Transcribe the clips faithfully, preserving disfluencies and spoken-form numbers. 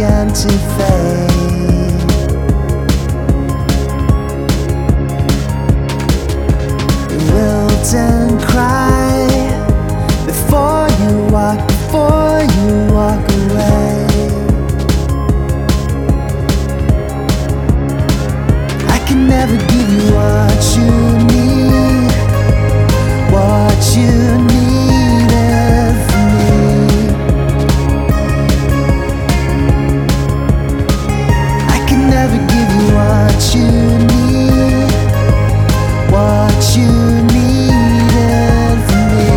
began to fade. You wilt and cry before you walk, before you walk away. I can never give you what you need, what you needed from me. I can never give you what you need, what you needed from me.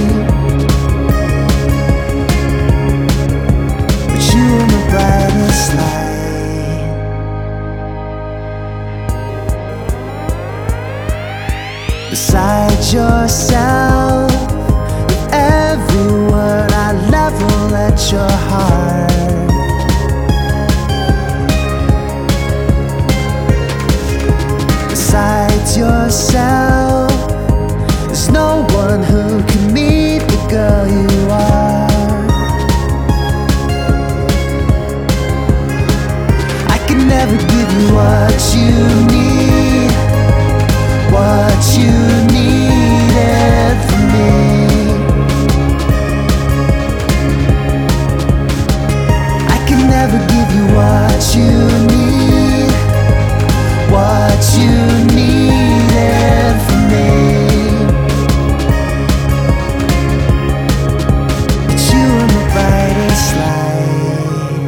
But you were my brightest light. Beside yourself, with every word I level at your heart. Beside yourself, there's no one who can meet the girl you are. I can never give you what you need, what you needed from me. I can never give you what you need, what you needed from me. But you were my brightest light.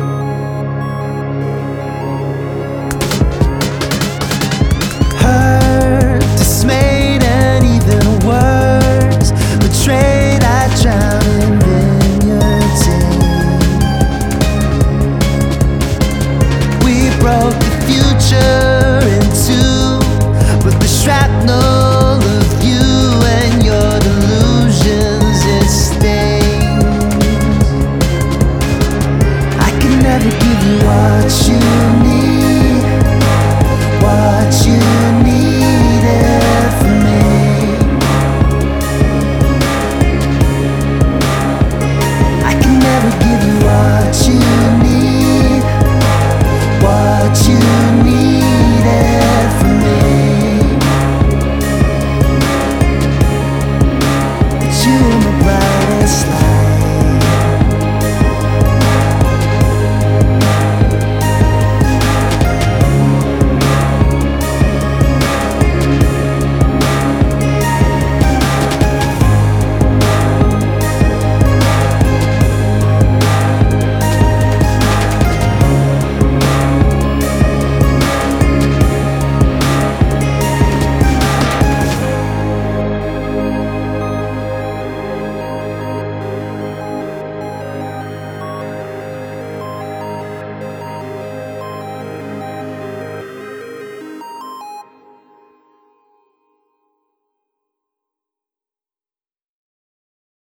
Hurt, dismayed, and even worse, betrayed, I drowned in your tears. We broke the future in two with the shrapnel of you and your delusions, it stings. I can never give you what you need, what you